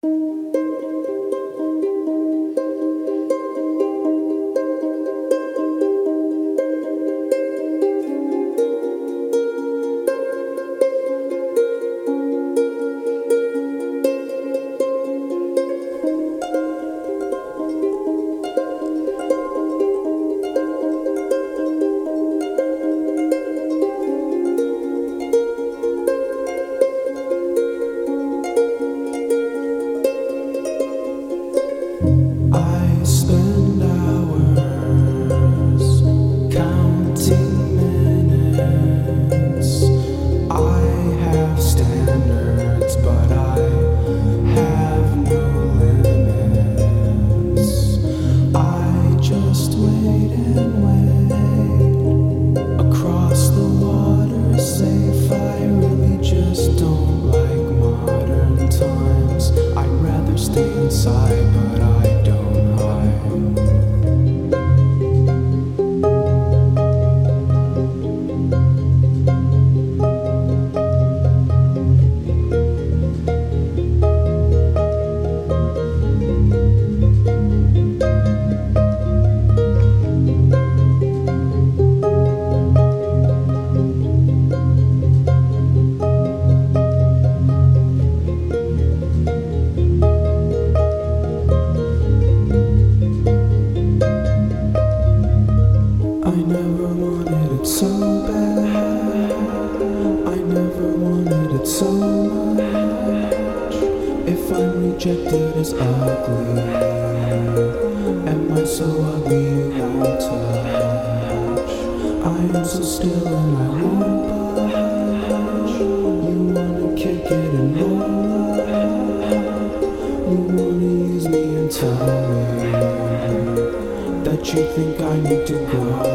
I spend hours counting minutes. I have standards, but I have no limits. I just wait and wait across the water safe. I really just don't like modern times. I'd rather stay inside, but I don't hide. I never wanted it so bad. I never wanted it so much. If I'm rejected as ugly, am I so ugly you won't touch? I am so still and I won't budge. You wanna kick it and roll up. You wanna use me and tell me that you think I need to grow.